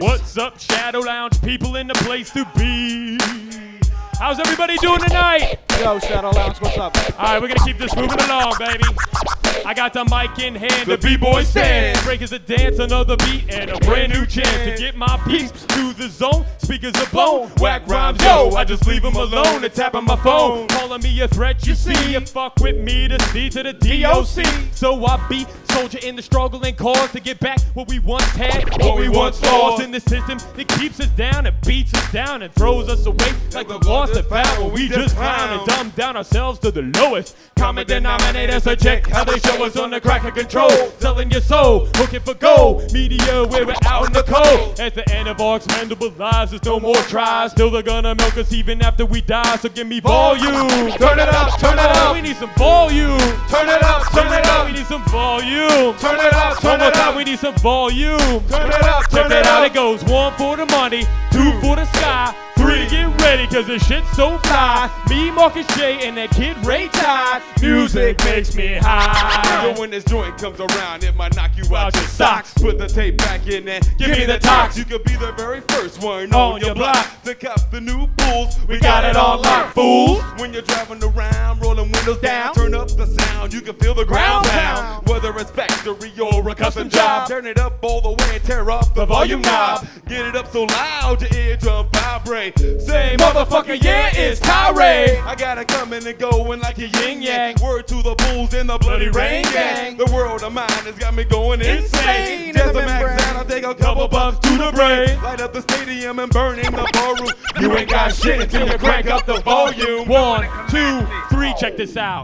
What's up, Shadow Lounge people in the place to be? How's everybody doing tonight? Yo, Shadow Lounge, what's up? All right, we're gonna keep this moving along, baby. I got the mic in hand, the B-boy stand. Break is a dance, another beat, and a brand new chance to get my peeps to the zone. Speakers are blown, whack rhymes, yo. I just leave them alone and tap on my phone. Calling me a threat, you see. You fuck with me, the C to the DOC. So I be soldier in the struggle and cause to get back what we once had, what we once lost in the system. It keeps us down and beats us down and throws us away like the lost and found. When we just clown and dumb down ourselves to the lowest common denominator. So check how they show us on the crack of control. Selling your soul, looking for gold. Media where we're out in the cold. At the end of our expendable lives, there's no more tries. Still they're gonna milk us even after we die. So give me volume. Turn it up, turn it up. We need some volume. Turn it up, turn it up. We need some volume. Turn it up, turn One more it time, up. we need some volume. Turn it up, Check turn that it out, up. it goes 1 for the money, 2 for the sky, 3 to get ready, cause this shit's so fly. Me, Marcus J, and that kid Ray Tide. Music makes me high. So when this joint comes around, it might knock you out your socks. Put the tape back in and give me the tox. You could be the very first one on your block to cop the new bulls. We got it on lock, fools. When you're driving around, rolling windows down, turn up the sound, you can feel the ground pound. Whether it's factory or a custom job, turn it up all the way and tear off the volume knob. Get it up so loud your eardrum vibrate. Say motherfucker, yeah, it's tirade. I gotta come in and going like a yin yang. Word to the bulls in the bloody rain gang. The world of mine has got me going insane. Just a max out, I'll take a couple bucks to the brain. Light up the stadium and burning the ballroom. You ain't got shit until you crank up the volume. 1, 2, 3, check this out.